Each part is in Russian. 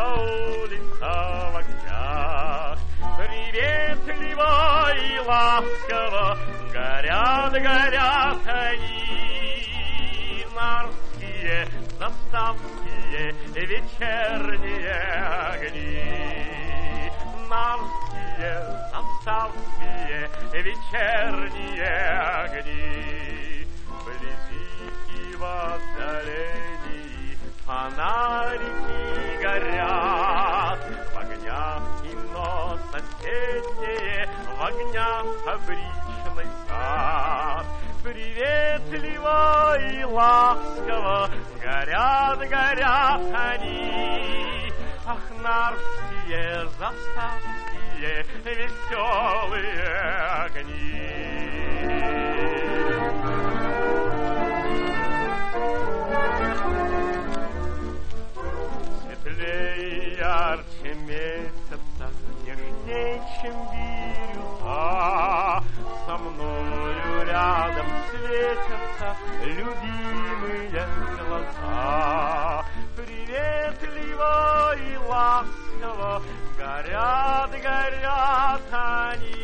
улица в огнях. Приветливо и ласково горят, горят они, нарские, заставские, вечерние огни. Нарские, заставские, вечерние огни. Вблизи и в отдалении фонарики горят, в огнях кино соседнее, в огнях фабричный сад. Приветливо и ласково горят, горят они. Ах, нарские, заставские, веселые огни. Светлее и ярче месяца, нежней, чем бирюза, со мною рядом светятся любимые глаза. Приветливо и ласково горят, горят они.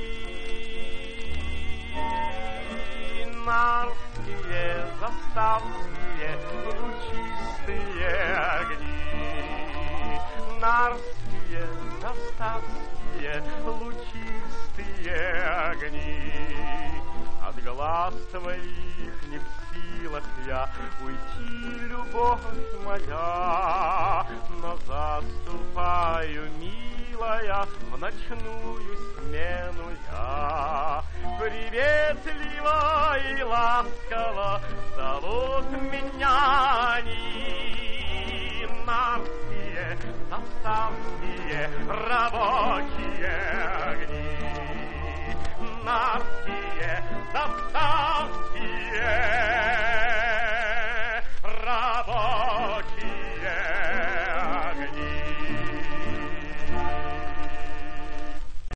Нарские, заставские, лучистые огни. Нарские, заставские, лучистые огни. От глаз твоих не в силах я уйти, любовь моя, но заступаю, милая, в ночную смену я. Приветливо и ласково зовут меня они. Нарские, заставские, рабочие огни. Нарские, заставские